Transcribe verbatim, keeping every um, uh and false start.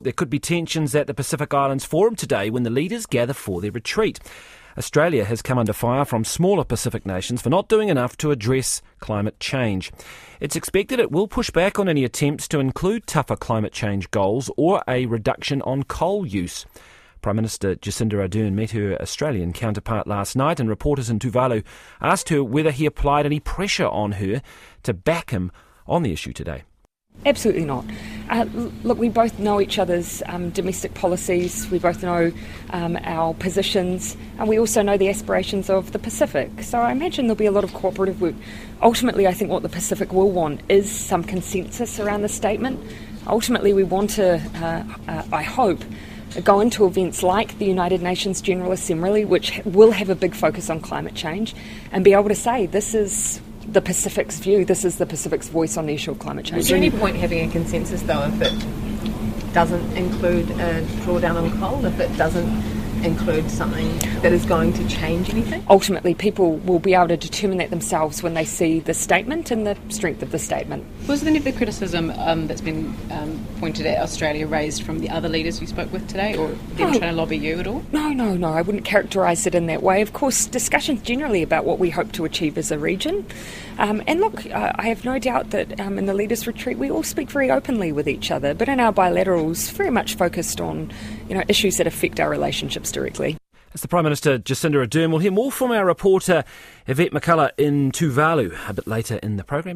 There could be tensions at the Pacific Islands Forum today when the leaders gather for their retreat. Australia has come under fire from smaller Pacific nations for not doing enough to address climate change. It's expected it will push back on any attempts to include tougher climate change goals or a reduction on coal use. Prime Minister Jacinda Ardern met her Australian counterpart last night, and reporters in Tuvalu asked her whether he applied any pressure on her to back him on the issue today. Absolutely not. Uh, look, we both know each other's um, domestic policies, we both know um, our positions, and we also know the aspirations of the Pacific. So I imagine there'll be a lot of cooperative work. Ultimately, I think what the Pacific will want is some consensus around the statement. Ultimately, we want to, uh, uh, I hope, go into events like the United Nations General Assembly, which will have a big focus on climate change, and be able to say this is the Pacific's view, this is the Pacific's voice on the issue of climate change. Is there any point having a consensus, though, if it doesn't include a drawdown on coal, if it doesn't include something that is going to change anything? Ultimately, people will be able to determine that themselves when they see the statement and the strength of the statement. Was any of the criticism um, that's been um, pointed at Australia raised from the other leaders you spoke with today, or them no. trying to lobby you at all? No, no, no, I wouldn't characterise it in that way. Of course, discussions generally about what we hope to achieve as a region. Um, and look, uh, I have no doubt that um, in the Leaders' Retreat we all speak very openly with each other, but in our bilaterals, very much focused on, you know, issues that affect our relationships directly. That's the Prime Minister Jacinda Ardern. We'll hear more from our reporter Yvette McCullough in Tuvalu a bit later in the program.